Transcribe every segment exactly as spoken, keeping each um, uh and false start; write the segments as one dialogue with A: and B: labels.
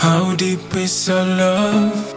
A: How deep is your love?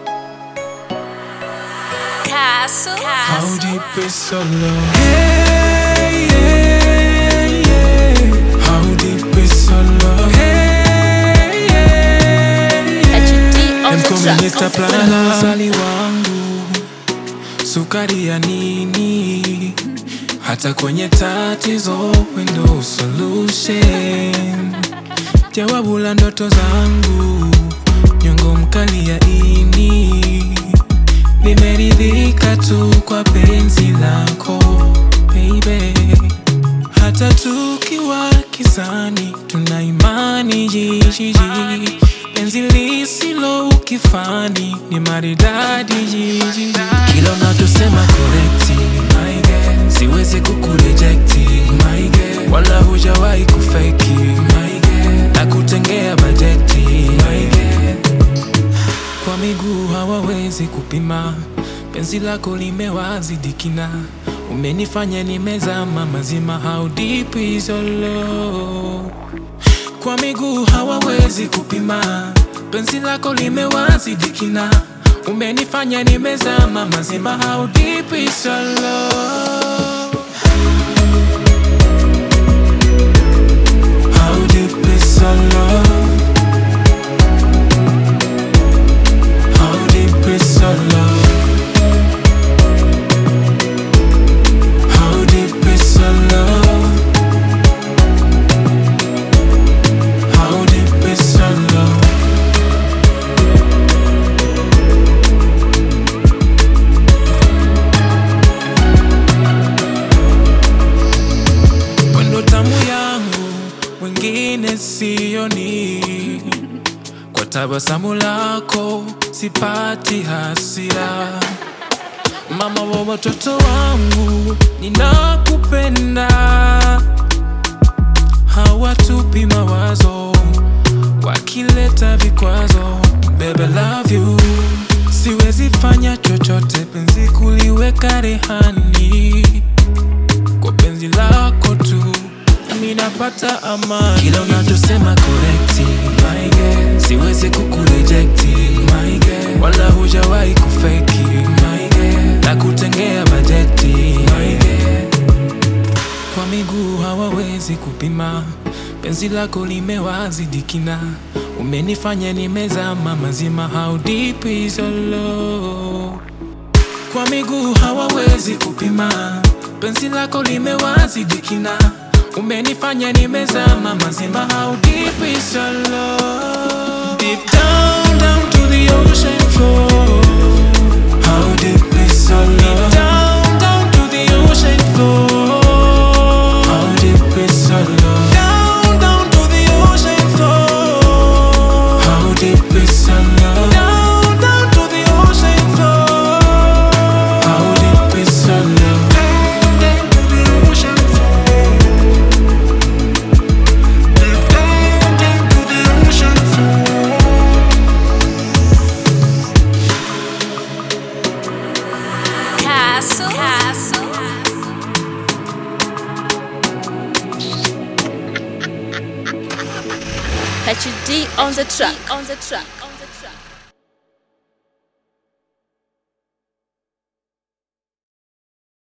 B: Castle.
A: How deep is your love? Hey, yeah, yeah. How deep is your love? Hey, yeah, yeah. Mkominister plana sali wangu, sukari ya nini? Hata kwenye tatizo wendo solution. Jawabu la ndoto zangu, nyongo mkali ya ini. Nimeridhika tu kwa penzi lako baby. Hata tukiwa kizani tuna imani jijiji. Penzi lisilo ukifani ni maridadi jijiji. Kila unatusema correcti my girl, siwezi kukurejecti my girl. Wala hujawahi kufeki my girl, na kutengea bajeti my girl. Kwa miguu hawawezi kupima, penzi lako limewazidi kina. Umenifanya nimezama mazima, how deep is your love? Kwa miguu hawawezi kupima, penzi lako limewazidi kina. Umenifanya nimezama mazima, how deep is your love? How deep is your love? How deep is your love? How deep is your love? How deep is your love? Wendo tamu yangu wengine sioni, kwa tabasamu lako sipati hasira. Mama wa watoto wangu ninakupenda, hawatupi mawazo wakileta vikwazo. Baby love you, siwezi fanya chochote penzi kuliweka rehani. Kwa penzi lako tu mimi napata amani. Kila unatusema correcti my girl, siwezi kukurejecti my girl. Wala hujawahi kufeki my girl, na kutengea bajeti my girl. Kwa miguu hawawezi kupima, penzi lako limewazidi kina. Umenifanya nimezama mazima, how deep is your love? Kwa miguu hawawezi kupima, penzi lako limewazidi kina. Umenifanya nimezama mazima, how deep is your love? Deep down, down to the ocean floor. How deep is your love? Deep down, down to the ocean floor. How deep is your love? Down, down to the ocean floor. How deep is your love? Down, down to the ocean floor. How deep is your love? Down, down to the ocean floor. Deep down, down to the ocean floor.
B: Castle. Castle. H D on the track. On the track.